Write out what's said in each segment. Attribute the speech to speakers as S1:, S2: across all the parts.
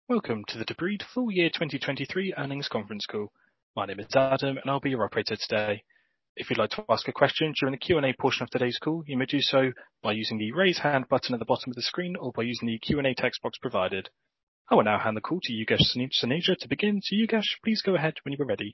S1: Welcome to the Tabreed Full Year 2023 Earnings Conference Call. My name is Adam, and I'll be your operator today. If you'd like to ask a question during the Q&A portion of today's call, you may do so by using the Raise Hand button at the bottom of the screen or by using the Q&A text box provided. I will now hand the call to Yogesh Suneja to begin. So Yogesh, please go ahead when you are ready.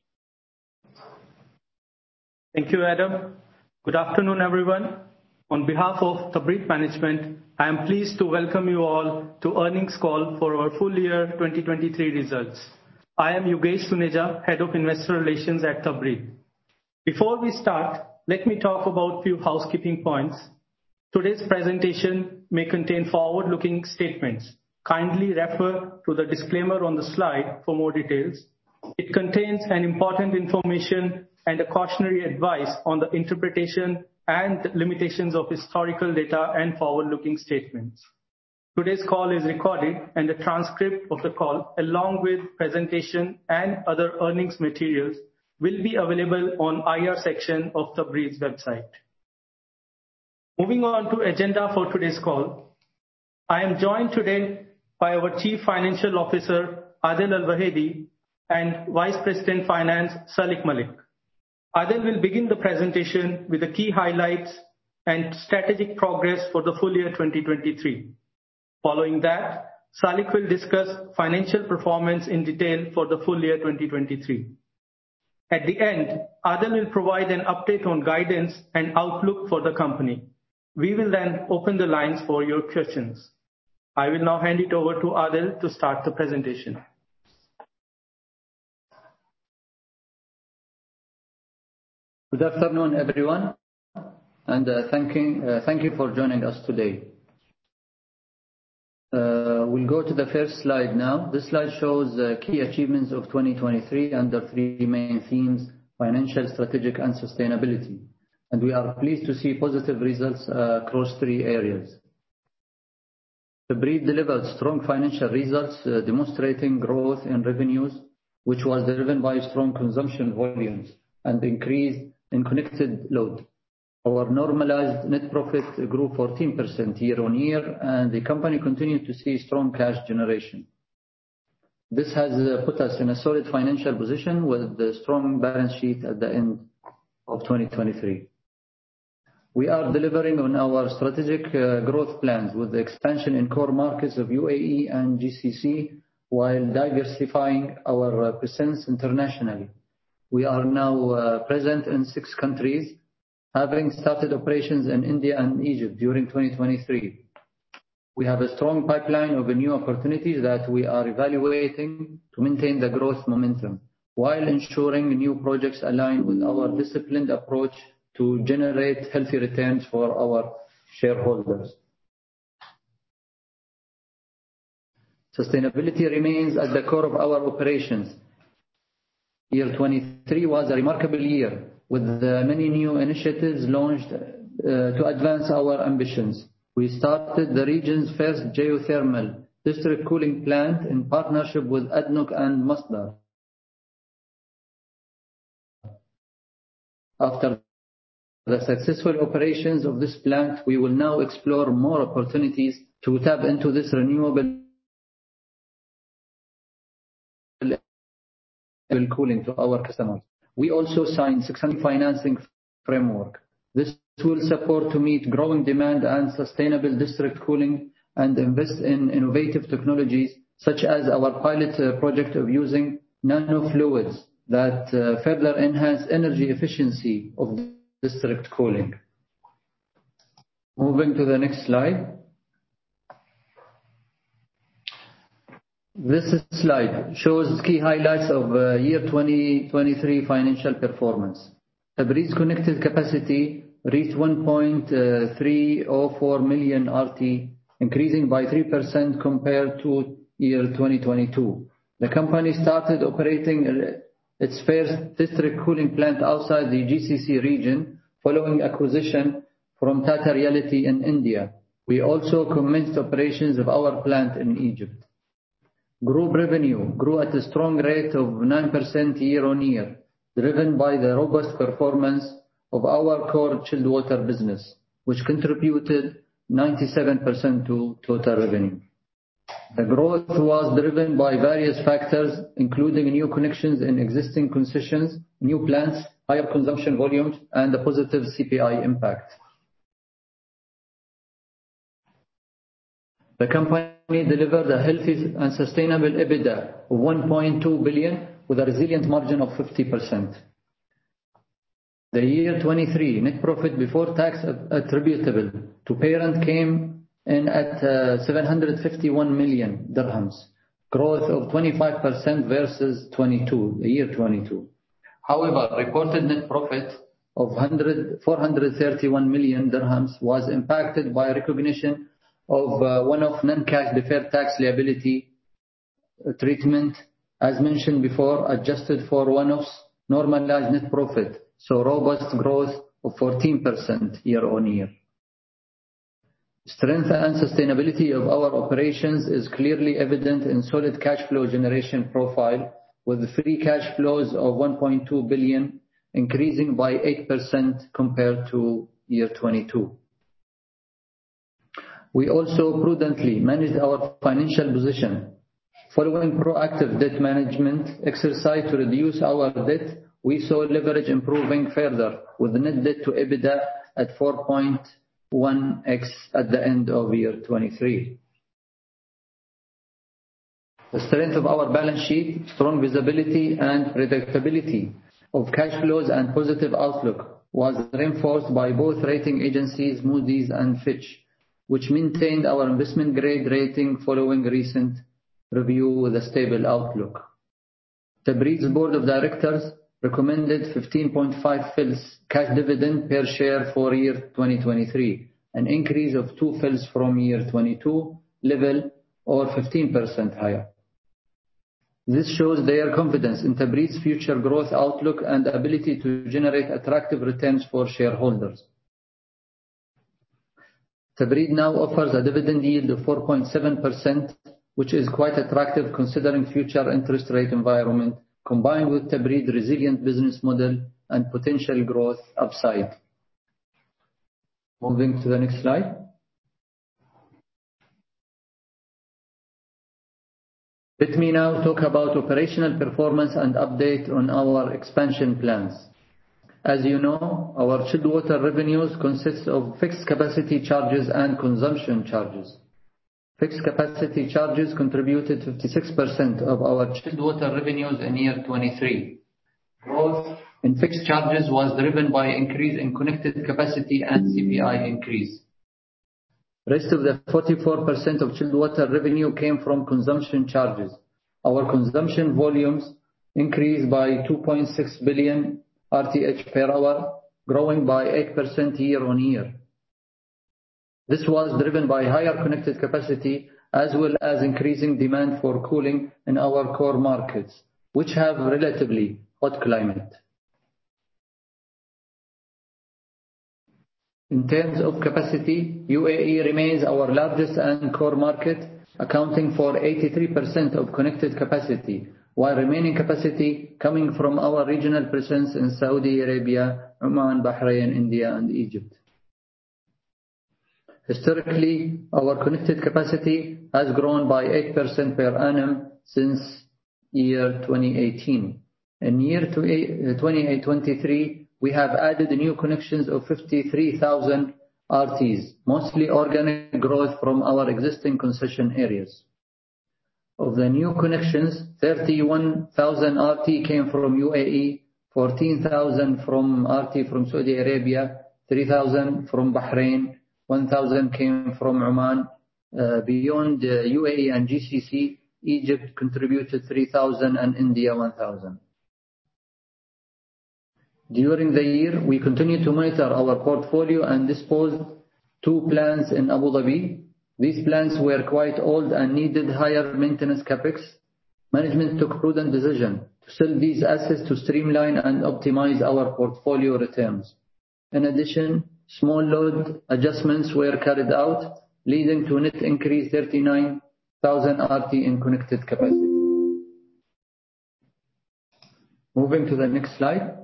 S2: Thank you, Adam. Good afternoon, everyone. On behalf of Tabreed Management, I am pleased to welcome you all to earnings call for our full year 2023 results. I am Yogesh Suneja, Head of Investor Relations at Tabreed. Before we start, let me talk about a few housekeeping points. Today's presentation may contain forward-looking statements. Kindly refer to the disclaimer on the slide for more details. It contains an important information and a cautionary advice on the interpretation and limitations of historical data and forward-looking statements. Today's call is recorded, and a transcript of the call, along with presentation and other earnings materials, will be available on IR section of Tabreed's website. Moving on to agenda for today's call. I am joined today by our Chief Financial Officer, Adel Al-Wahidi, and Vice President Finance, Salik Malik. Adel will begin the presentation with the key highlights and strategic progress for the full year 2023. Following that, Salik will discuss financial performance in detail for the full year 2023. At the end, Adel will provide an update on guidance and outlook for the company. We will then open the lines for your questions. I will now hand it over to Adel to start the presentation.
S3: Good afternoon, everyone, and thank you for joining us today. We'll go to the first slide now. This slide shows key achievements of 2023 under three main themes: financial, strategic, and sustainability. And we are pleased to see positive results across three areas. Tabreed delivered strong financial results, demonstrating growth in revenues, which was driven by strong consumption volumes and increase in connected load. Our normalized net profit grew 14% year-on-year, and the company continued to see strong cash generation. This has put us in a solid financial position with a strong balance sheet at the end of 2023. We are delivering on our strategic growth plans with the expansion in core markets of UAE and GCC, while diversifying our presence internationally. We are now present in 6 countries, having started operations in India and Egypt during 2023. We have a strong pipeline of new opportunities that we are evaluating to maintain the growth momentum, while ensuring new projects align with our disciplined approach to generate healthy returns for our shareholders. Sustainability remains at the core of our operations. Year 23 was a remarkable year, with many new initiatives launched to advance our ambitions. We started the region's first geothermal district cooling plant in partnership with ADNOC and Masdar. After the successful operations of this plant, we will now explore more opportunities to tap into this renewable cooling to our customers. We also signed 600 financing framework. This will support to meet growing demand and sustainable district cooling and invest in innovative technologies, such as our pilot project of using nanofluids that further enhance energy efficiency of district cooling. Moving to the next slide. This slide shows key highlights of year 2023 financial performance. Tabreed's connected capacity reached 1.304 million RT, increasing by 3% compared to year 2022. The company started operating its first district cooling plant outside the GCC region, following acquisition from Tata Realty in India. We also commenced operations of our plant in Egypt. Group revenue grew at a strong rate of 9% year-on-year, driven by the robust performance of our core chilled water business, which contributed 97% to total revenue. The growth was driven by various factors, including new connections in existing concessions, new plants, higher consumption volumes, and a positive CPI impact. The company delivered a healthy and sustainable EBITDA of 1.2 billion with a resilient margin of 50%. The year 23 net profit before tax attributable to parent came in at 751 million dirhams, growth of 25% versus the year 22. However, reported net profit of 431 million dirhams was impacted by recognition of one-off non-cash deferred tax liability treatment. As mentioned before, adjusted for one-offs, normalized net profit, so robust growth of 14% year-on-year. Strength and sustainability of our operations is clearly evident in solid cash flow generation profile, with free cash flows of 1.2 billion, increasing by 8% compared to year 22. We also prudently managed our financial position. Following proactive debt management exercise to reduce our debt, we saw leverage improving further, with net debt to EBITDA at 4.1x at the end of year 23. The strength of our balance sheet, strong visibility and predictability of cash flows and positive outlook was reinforced by both rating agencies, Moody's and Fitch, which maintained our investment grade rating following recent review with a stable outlook. Tabriz Board of Directors recommended 15.5 fils cash dividend per share for year 2023, an increase of 2 fils from year 22 level, or 15% higher. This shows their confidence in Tabriz's future growth outlook and ability to generate attractive returns for shareholders. Tabriz now offers a dividend yield of 4.7%, which is quite attractive considering future interest rate environment, combined with Tabriz's resilient business model and potential growth upside. Moving to the next slide. Let me now talk about operational performance and update on our expansion plans. As you know, our chilled water revenues consist of fixed capacity charges and consumption charges. Fixed capacity charges contributed 56% of our chilled water revenues in year 23. Growth in fixed charges was driven by increase in connected capacity and CPI increase. Rest of the 44% of chilled water revenue came from consumption charges. Our consumption volumes increased by 2.6 billion RTH per hour, growing by 8% year-on-year. This was driven by higher connected capacity as well as increasing demand for cooling in our core markets, which have relatively hot climate. In terms of capacity, UAE remains our largest and core market, accounting for 83% of connected capacity, while remaining capacity coming from our regional presence in Saudi Arabia, Oman, Bahrain, India and Egypt. Historically, our connected capacity has grown by 8% per annum since year 2018. In year 2023, we have added new connections of 53,000 RTs, mostly organic growth from our existing concession areas. Of the new connections, 31,000 RT came from UAE, 14,000 from RT from Saudi Arabia, 3,000 from Bahrain, 1,000 came from Oman. Beyond UAE and GCC, Egypt contributed 3,000 and India 1,000. During the year, we continued to monitor our portfolio and disposed 2 plants in Abu Dhabi. These plants were quite old and needed higher maintenance capex. Management took prudent decision to sell these assets to streamline and optimize our portfolio returns. In addition, small load adjustments were carried out, leading to net increase 39,000 RT in connected capacity. Moving to the next slide.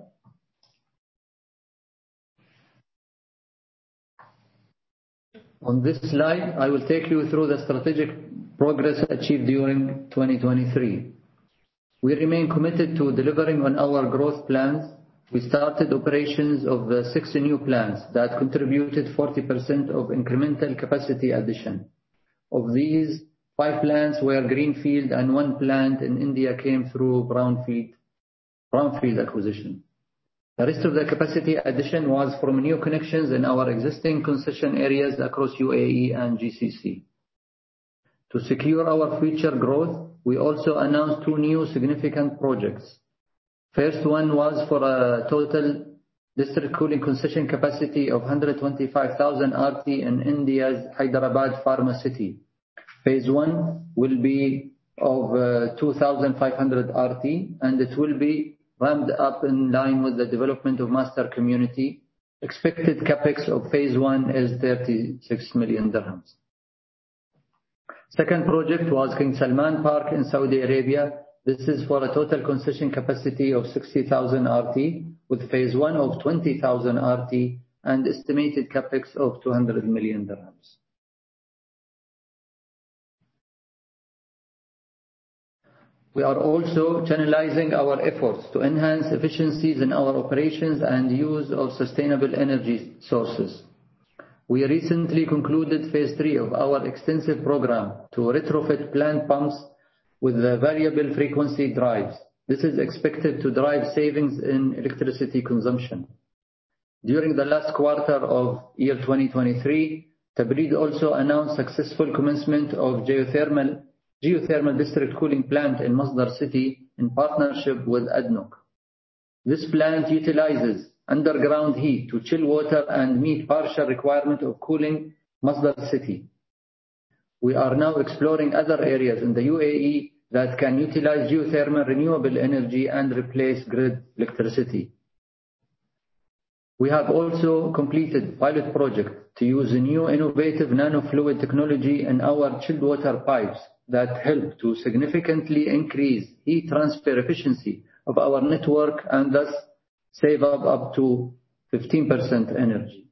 S3: On this slide, I will take you through the strategic progress achieved during 2023. We remain committed to delivering on our growth plans. We started operations of 6 new plants that contributed 40% of incremental capacity addition. Of these, 5 plants were greenfield and 1 plant in India came through brownfield acquisition. The rest of the capacity addition was from new connections in our existing concession areas across UAE and GCC. To secure our future growth, we also announced 2 new significant projects. First one was for a total district cooling concession capacity of 125,000 RT in India's Hyderabad Pharma City. Phase 1 will be of 2,500 RT, and it will be ramped up in line with the development of master community. Expected capex of phase 1 is 36 million dirhams. Second project was King Salman Park in Saudi Arabia. This is for a total concession capacity of 60,000 RT, with phase 1 of 20,000 RT and estimated capex of 200 million dirhams. We are also channelizing our efforts to enhance efficiencies in our operations and use of sustainable energy sources. We recently concluded phase 3 of our extensive program to retrofit plant pumps with the variable frequency drives. This is expected to drive savings in electricity consumption. During the last quarter of year 2023, Tabreed also announced successful commencement of geothermal district cooling plant in Masdar City in partnership with ADNOC. This plant utilizes underground heat to chill water and meet partial requirement of cooling Masdar City. We are now exploring other areas in the UAE that can utilize geothermal renewable energy and replace grid electricity. We have also completed pilot project to use a new innovative nanofluid technology in our chilled water pipes that help to significantly increase heat transfer efficiency of our network and thus save up to 15% energy.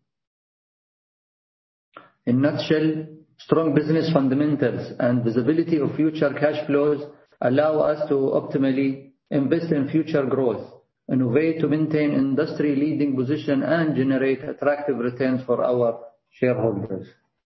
S3: In a nutshell, strong business fundamentals and visibility of future cash flows allow us to optimally invest in future growth, innovate to maintain industry-leading position, and generate attractive returns for our shareholders.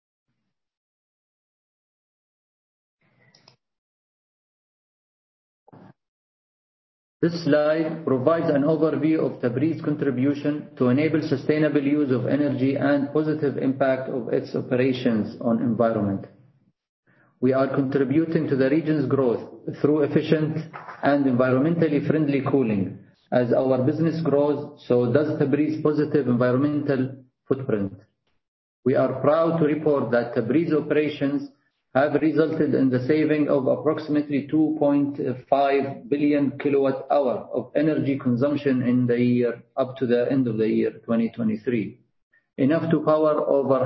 S3: This slide provides an overview of Tabreed's contribution to enable sustainable use of energy and positive impact of its operations on environment. We are contributing to the region's growth through efficient and environmentally friendly cooling. As our business grows, so does Tabreed's positive environmental footprint. We are proud to report that Tabreed's operations have resulted in the saving of approximately 2.5 billion kilowatt hour of energy consumption in the year up to the end of the year 2023. Enough to power over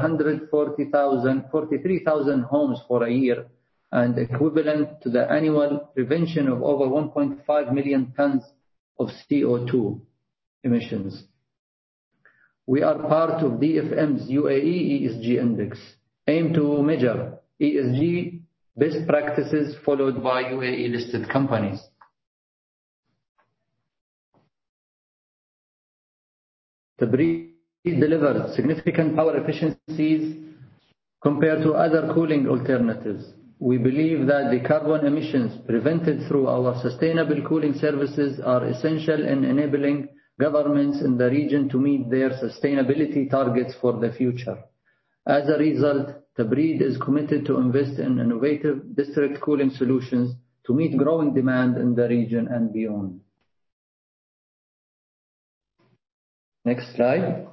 S3: 43,000 homes for a year, and equivalent to the annual prevention of over 1.5 million tons of CO2 emissions. We are part of DFM's UAE ESG Index, aimed to measure ESG best practices followed by UAE listed companies. Tabreed delivered significant power efficiencies compared to other cooling alternatives. We believe that the carbon emissions prevented through our sustainable cooling services are essential in enabling governments in the region to meet their sustainability targets for the future. As a result, Tabreed is committed to invest in innovative district cooling solutions to meet growing demand in the region and beyond. Next slide.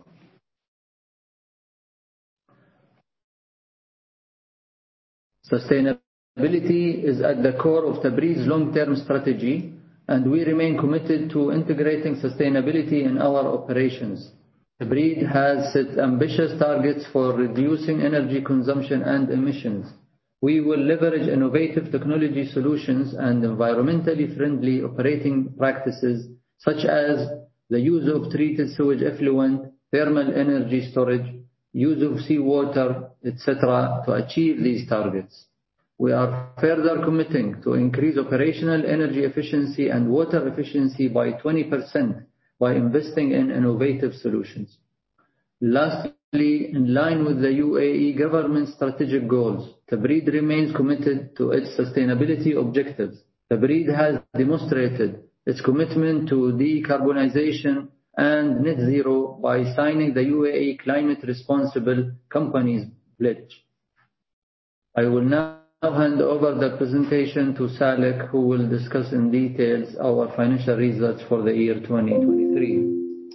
S3: Sustainability is at the core of Tabreed's long-term strategy, and we remain committed to integrating sustainability in our operations. Tabreed has set ambitious targets for reducing energy consumption and emissions. We will leverage innovative technology solutions and environmentally friendly operating practices, such as the use of treated sewage effluent, thermal energy storage, use of seawater, etc., to achieve these targets. we are further committing to increase operational energy efficiency and water efficiency by 20% by investing in innovative solutions. Lastly, in line with the UAE government strategic goals, Tabreed remains committed to its sustainability objectives. Tabreed has demonstrated its commitment to decarbonization and net zero by signing the UAE Climate Responsible Companies Pledge. I will now hand over the presentation to Salik, who will discuss in details our financial results for the year 2023.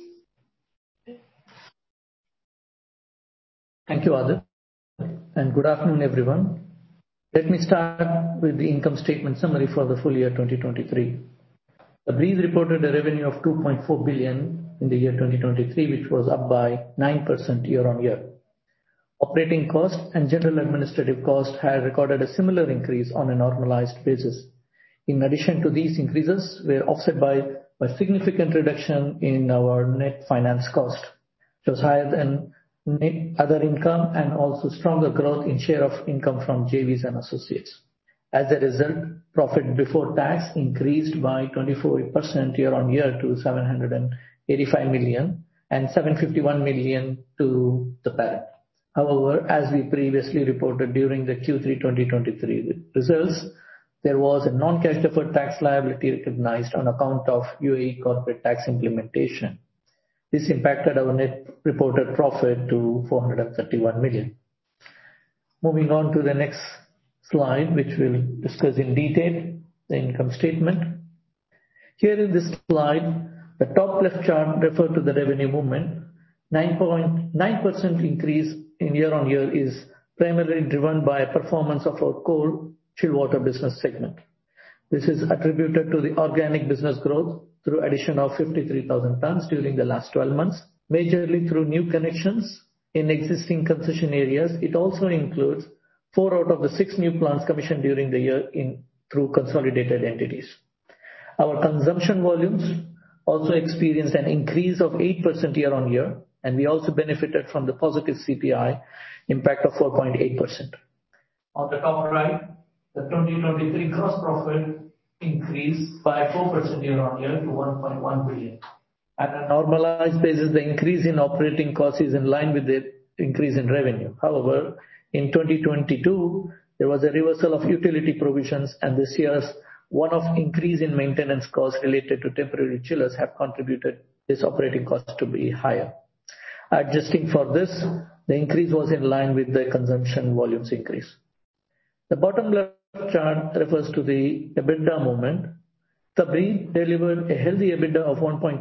S4: Thank you, Adil, and good afternoon, everyone. Let me start with the income statement summary for the full year 2023. Tabreed reported a revenue of 2.4 billion in the year 2023, which was up by 9% year-on-year. Operating costs and general administrative costs had recorded a similar increase on a normalized basis. In addition to these increases, were offset by a significant reduction in our net finance cost, which was higher than net other income and also stronger growth in share of income from JVs and associates. As a result, profit before tax increased by 24% year-on-year to 785 million and 751 million to the parent. However, as we previously reported during the Q3 2023 results, there was a non-cash deferred tax liability recognized on account of UAE corporate tax implementation. This impacted our net reported profit to 431 million. Moving on to the next slide, which we'll discuss in detail, the income statement. Here in this slide, the top left chart refers to the revenue movement. 9.9% increase in year-on-year is primarily driven by performance of our core chilled water business segment. This is attributed to the organic business growth through addition of 53,000 tons during the last 12 months, majorly through new connections in existing concession areas. It also includes 4 out of the 6 new plants commissioned during the year through consolidated entities. Our consumption volumes also experienced an increase of 8% year-on-year, and we also benefited from the positive CPI impact of 4.8%. On the top right, the 2023 gross profit increased by 4% year-on-year to 1.1 billion. At a normalized basis, the increase in operating costs is in line with the increase in revenue. However, in 2022, there was a reversal of utility provisions, and this year's one-off increase in maintenance costs related to temporary chillers have contributed this operating cost to be higher. Adjusting for this, the increase was in line with the consumption volumes increase. The bottom left chart refers to the EBITDA movement. Tabreed delivered a healthy EBITDA of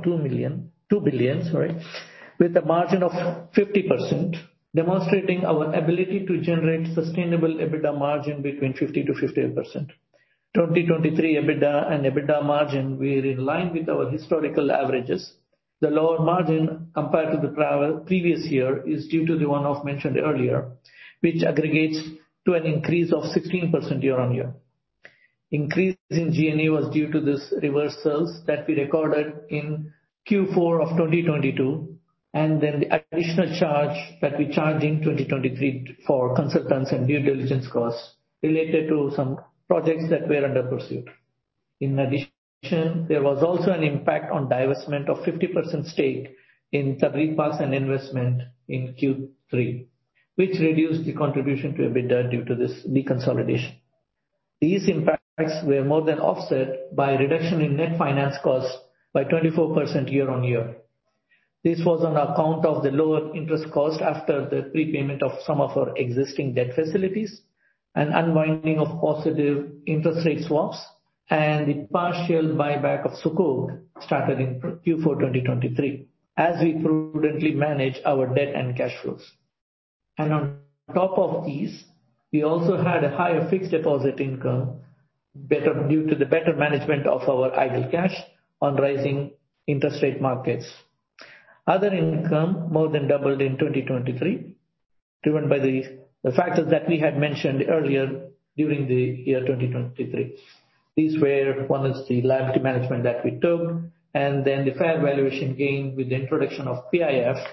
S4: 2 billion, with a margin of 50%, demonstrating our ability to generate sustainable EBITDA margin between 50 to 58%. 2023 EBITDA and EBITDA margin were in line with our historical averages. The lower margin compared to the previous year is due to the one-off mentioned earlier, which aggregates to an increase of 16% year-on-year. Increase in G&A was due to this reversals that we recorded in Q4 of 2022, and then the additional charge that we charged in 2023 for consultants and due diligence costs related to some projects that were under pursuit. In addition, there was also an impact on divestment of 50% stake in Tabreed Parks and Investment in Q3, which reduced the contribution to EBITDA due to this deconsolidation. These impacts were more than offset by a reduction in net finance costs by 24% year-on-year. This was on account of the lower interest cost after the prepayment of some of our existing debt facilities and unwinding of positive interest rate swaps, and the partial buyback of Sukuk started in Q4 2023, as we prudently manage our debt and cash flows. And on top of these, we also had a higher fixed deposit income, due to the better management of our idle cash on rising interest rate markets. Other income more than doubled in 2023, driven by the factors that we had mentioned earlier during the year 2023. These were, one is the liability management that we took, and then the fair valuation gain with the introduction of PIF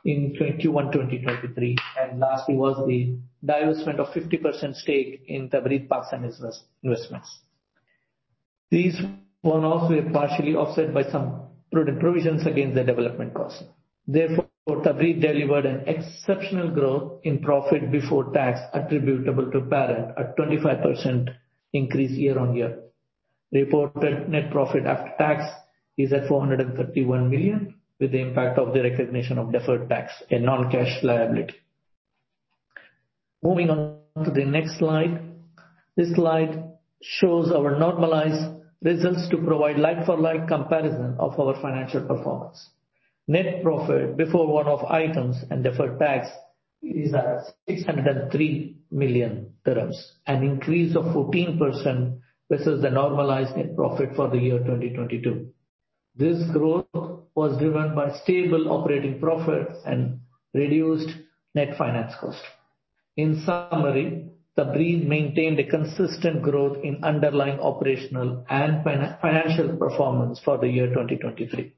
S4: in Q1 2023. And lastly was the divestment of 50% stake in Tabreed Parks and Investments. These one-offs were partially offset by some prudent provisions against the development costs. Therefore, Tabreed delivered an exceptional growth in profit before tax attributable to parent, a 25% increase year-on-year. Reported net profit after tax is at 431 million, with the impact of the recognition of deferred tax, a non-cash liability. Moving on to the next slide. This slide shows our normalized results to provide like-for-like comparison of our financial performance. Net profit before one-off items and deferred tax is at 603 million dirhams, an increase of 14% versus the normalized net profit for the year 2022. This growth was driven by stable operating profit and reduced net finance cost. In summary, Tabreed maintained a consistent growth in underlying operational and financial performance for the year 2023.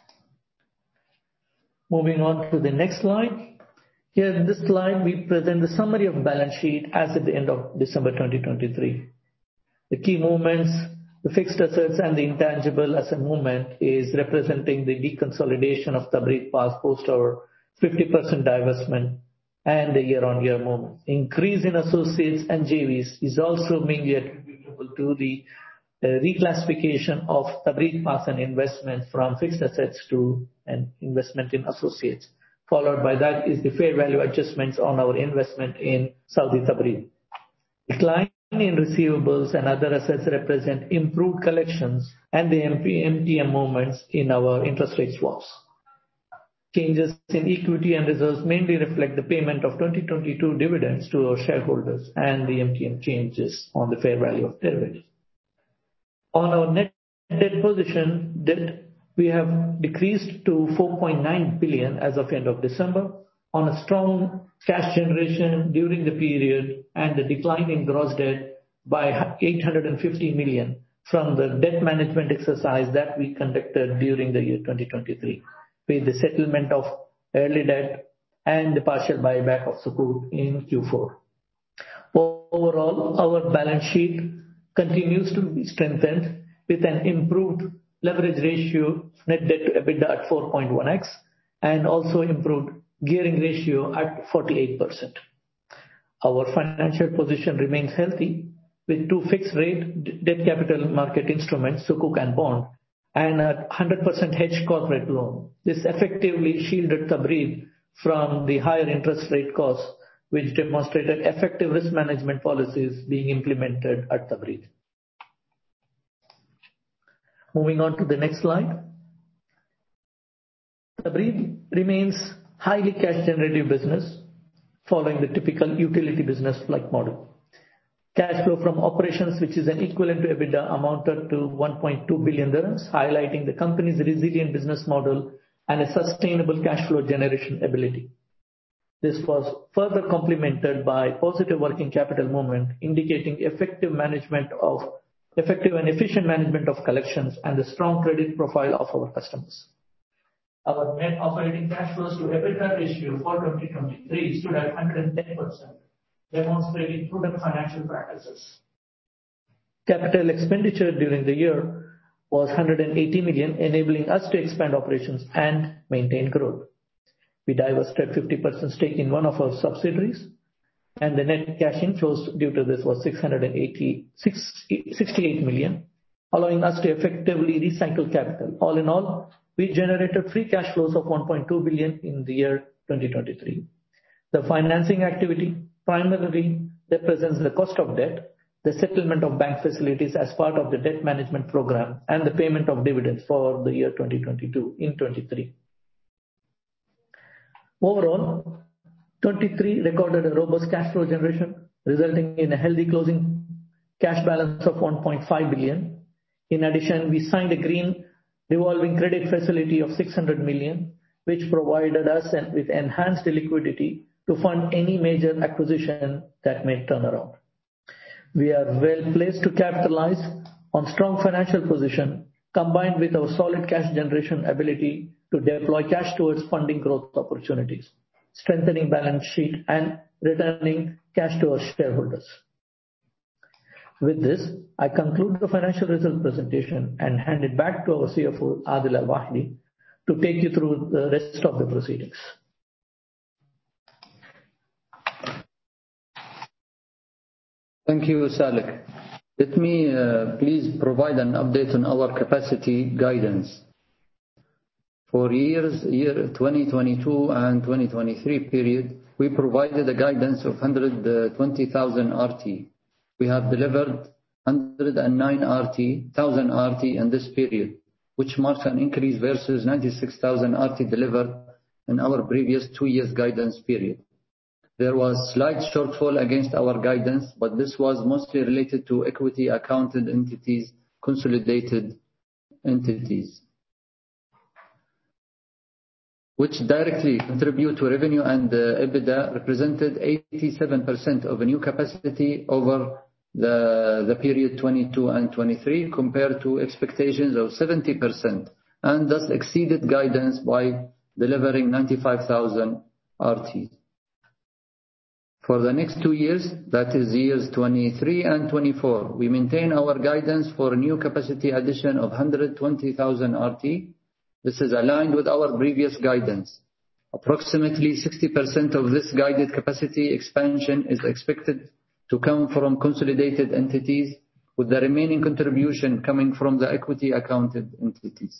S4: Moving on to the next slide. Here in this slide, we present the summary of balance sheet as at the end of December 2023. The key movements, the fixed assets and the intangible asset movement is representing the deconsolidation of Tabreed Parks post our 50% divestment and the year-on-year movement. Increase in associates and JVs is also mainly attributable to the reclassification of Tabreed Parks and Investments from fixed assets to an investment in associates. Followed by that is the fair value adjustments on our investment in Saudi Tabreed. Decline in receivables and other assets represent improved collections and the MTM movements in our interest rate swaps. Changes in equity and reserves mainly reflect the payment of 2022 dividends to our shareholders and the MTM changes on the fair value of derivatives. On our net debt position, we have decreased to 4.9 billion as of end of December on a strong cash generation during the period and the decline in gross debt by 850 million from the debt management exercise that we conducted during the year 2023, with the settlement of early debt and the partial buyback of Sukuk in Q4. Overall, our balance sheet continues to be strengthened with an improved leverage ratio, net debt to EBITDA at 4.1x, and also improved gearing ratio at 48%. Our financial position remains healthy with two fixed rate debt capital market instruments, Sukuk and bond, and a 100% hedged corporate loan. This effectively shielded Tabreed from the higher interest rate costs, which demonstrated effective risk management policies being implemented at Tabreed. Moving on to the next slide. Tabreed remains highly cash generative business following the typical utility business like model. Cash flow from operations, which is an equivalent to EBITDA, amounted to 1.2 billion dirhams, highlighting the company's resilient business model and a sustainable cash flow generation ability. This was further complemented by positive working capital movement, indicating effective and efficient management of collections and the strong credit profile of our customers. Our net operating cash flows to EBITDA ratio for 2023 stood at 110%, demonstrating prudent financial practices. Capital expenditure during the year was 180 million, enabling us to expand operations and maintain growth. We divested 50% stake in one of our subsidiaries, and the net cash inflows due to this was 68 million, allowing us to effectively recycle capital. All in all, we generated free cash flows of 1.2 billion in the year 2023. The financing activity primarily represents the cost of debt, the settlement of bank facilities as part of the debt management program, and the payment of dividends for the year 2022 in 23. Overall, 23 recorded a robust cash flow generation, resulting in a healthy closing cash balance of 1.5 billion. In addition, we signed a green revolving credit facility of 600 million, which provided us with enhanced liquidity to fund any major acquisition that may turn around. We are well placed to capitalize on strong financial position, combined with our solid cash generation ability to deploy cash towards funding growth opportunities, strengthening balance sheet, and returning cash to our shareholders. With this, I conclude the financial result presentation and hand it back to our CFO, Adil Al-Wahidi, to take you through the rest of the proceedings.
S3: Thank you, Saleh. Let me please provide an update on our capacity guidance. For year 2022 and 2023 period, we provided a guidance of 120,000 RT. We have delivered 109,000 RT in this period, which marks an increase versus 96,000 RT delivered in our previous 2 years guidance period. There was slight shortfall against our guidance, but this was mostly related to equity accounted entities, consolidated entities, which directly contribute to revenue, and EBITDA represented 87% of a new capacity over the period 22 and 23, compared to expectations of 70%, and thus exceeded guidance by delivering 95,000 RT. For the next 2 years, that is years 23 and 24, we maintain our guidance for a new capacity addition of 120,000 RT. This is aligned with our previous guidance. Approximately 60% of this guided capacity expansion is expected to come from consolidated entities, with the remaining contribution coming from the equity accounted entities.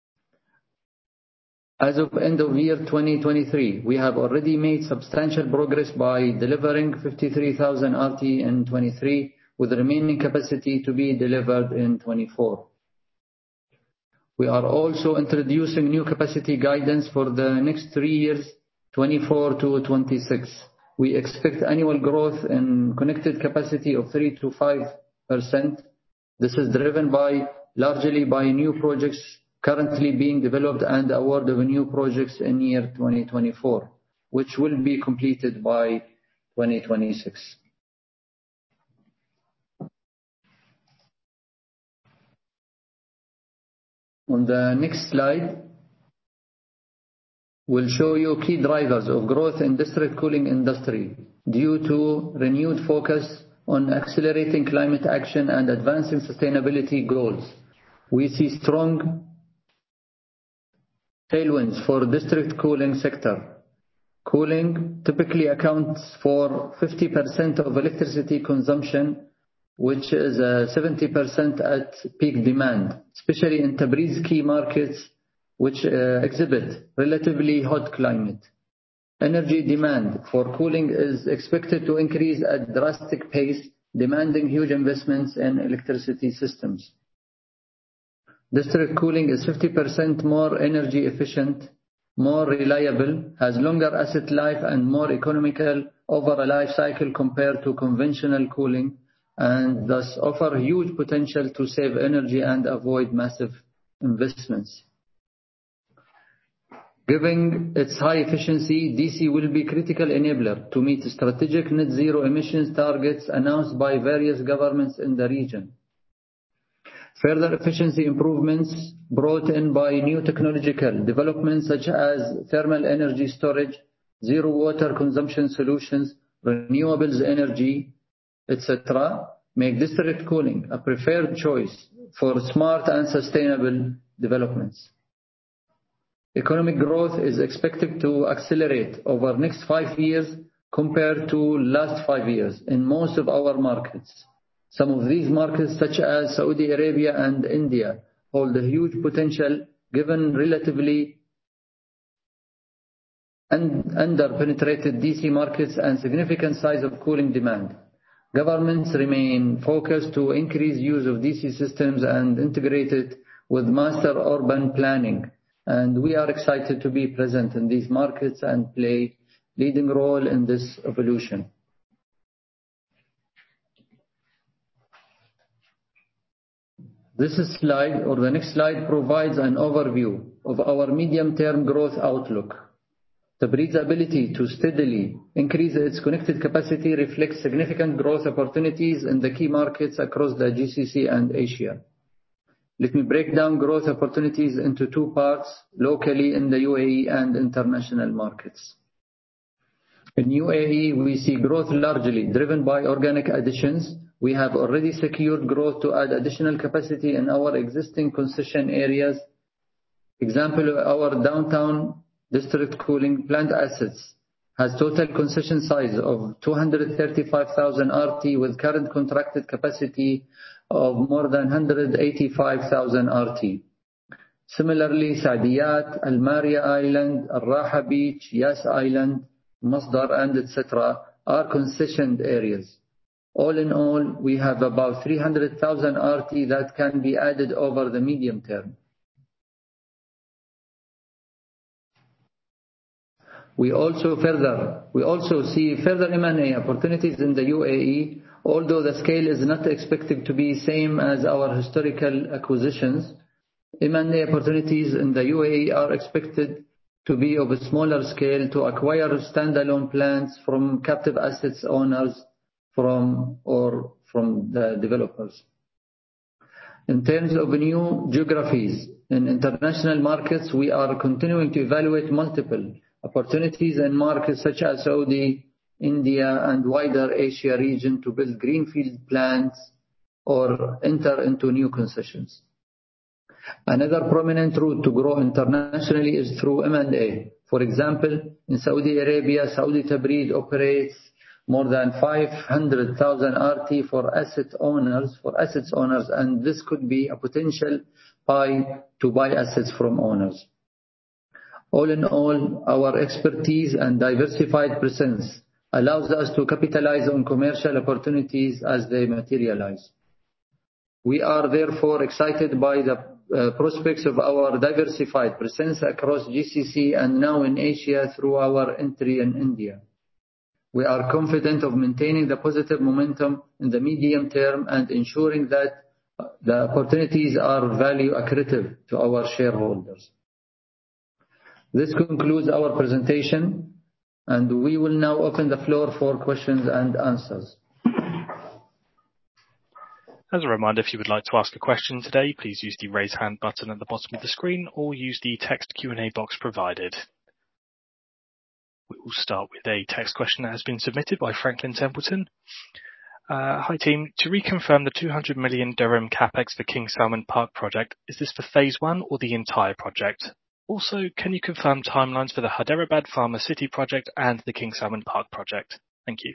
S3: As of end of year 2023, we have already made substantial progress by delivering 53,000 RT in 23, with the remaining capacity to be delivered in 24. We are also introducing new capacity guidance for the next 3 years, 24 to 26. We expect annual growth in connected capacity of 3 to 5%. This is driven largely by new projects currently being developed and award of new projects in year 2024, which will be completed by 2026. On the next slide, we'll show you key drivers of growth in district cooling industry due to renewed focus on accelerating climate action and advancing sustainability goals. We see strong tailwinds for district cooling sector. Cooling typically accounts for 50% of electricity consumption, which is 70% at peak demand, especially in Tabriz key markets, which exhibit relatively hot climate. Energy demand for cooling is expected to increase at drastic pace, demanding huge investments in electricity systems. District cooling is 50% more energy efficient, more reliable, has longer asset life, and more economical over a life cycle compared to conventional cooling, and thus offer huge potential to save energy and avoid massive investments. Given its high efficiency, DC will be critical enabler to meet strategic net zero emissions targets announced by various governments in the region. Further efficiency improvements brought in by new technological developments such as thermal energy storage, zero water consumption solutions, renewables energy, etc., make district cooling a preferred choice for smart and sustainable developments. Economic growth is expected to accelerate over next 5 years compared to last 5 years in most of our markets. Some of these markets, such as Saudi Arabia and India, hold a huge potential given relatively under-penetrated DC markets and significant size of cooling demand. Governments remain focused to increase use of DC systems and integrate it with master urban planning, and we are excited to be present in these markets and play leading role in this evolution. This slide, or the next slide, provides an overview of our medium-term growth outlook. Tabriz's ability to steadily increase its connected capacity reflects significant growth opportunities in the key markets across the GCC and Asia. Let me break down growth opportunities into two parts, locally in the UAE and international markets. In UAE, we see growth largely driven by organic additions. We have already secured growth to add additional capacity in our existing concession areas. Example, our downtown district cooling plant assets has total concession size of 235,000 RT with current contracted capacity of more than 185,000 RT. Similarly, Saadiyat, Al Maria Island, Al Raha Beach, Yas Island, Masdar, and etc. are concessioned areas. All in all, we have about 300,000 RT that can be added over the medium term. We also see further M&A opportunities in the UAE, although the scale is not expected to be same as our historical acquisitions. M&A opportunities in the UAE are expected to be of a smaller scale to acquire standalone plants from captive assets owners from the developers. In terms of new geographies, in international markets, we are continuing to evaluate multiple opportunities in markets such as Saudi, India, and wider Asia region to build greenfield plants or enter into new concessions. Another prominent route to grow internationally is through M&A. For example, in Saudi Arabia, Saudi Tabreed operates more than 500,000 RT for assets owners, and this could be a potential to buy assets from owners. All in all, our expertise and diversified presence allows us to capitalize on commercial opportunities as they materialize. We are therefore excited by the prospects of our diversified presence across GCC and now in Asia through our entry in India. We are confident of maintaining the positive momentum in the medium term and ensuring that the opportunities are value accretive to our shareholders. This concludes our presentation, and we will now open the floor for questions and answers.
S1: As a reminder, if you would like to ask a question today, please use the raise hand button at the bottom of the screen or use the text Q&A box provided. We will start with a text question that has been submitted by Franklin Templeton. Hi team, to reconfirm the 200 million dirham capex for King Salman Park project, is this for phase 1 or the entire project? Also, can you confirm timelines for the Hyderabad Pharma City project and the King Salman Park project? Thank you.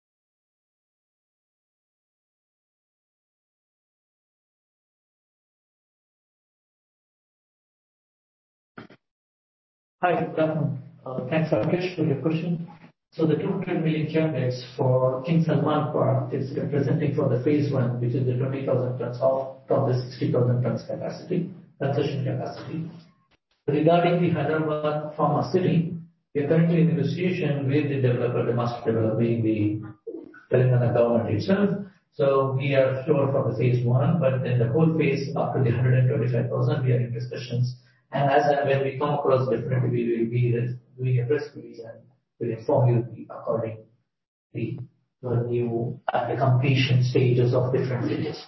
S4: Hi, good afternoon. Thanks, Rakesh, for your question. So the 200 million capex for King Salman Park is representing for the phase 1, which is the 20,000 tons from the 60,000 tons concession capacity. Regarding the Hyderabad Pharma City, we are currently in negotiation with the developer, the master developer, being the Telangana government itself. So we are sure for the phase 1, but in the whole phase after the 125,000, we are in discussions. And as and when we come across definitely we will be doing a press release and will inform you according the new at the completion stages of different stages.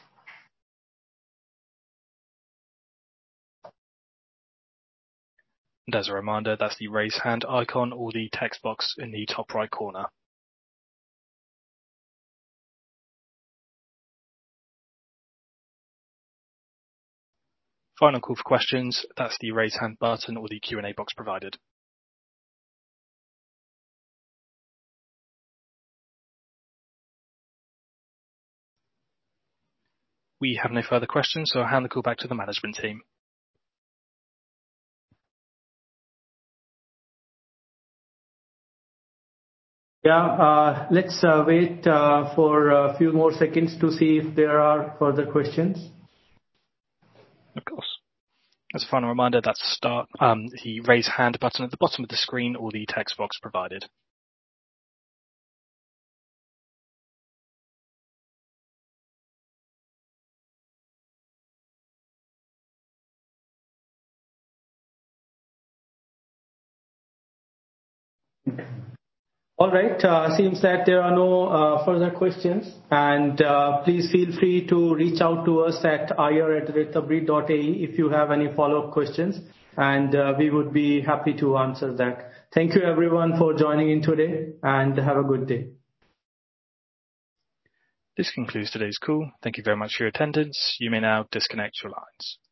S1: And as a reminder, that's the raise hand icon or the text box in the top right corner. Final call for questions, that's the raise hand button or the Q&A box provided. We have no further questions, so I'll hand the call back to the management team.
S2: Yeah, let's wait for a few more seconds to see if there are further questions.
S1: Of course. As a final reminder, that's the raise hand button at the bottom of the screen or the text box provided.
S2: All right. Seems that there are no further questions, and please feel free to reach out to us at ir@tabreed.ae if you have any follow-up questions, and we would be happy to answer that. Thank you everyone for joining in today, and have a good day.
S1: This concludes today's call. Thank you very much for your attendance. You may now disconnect your lines.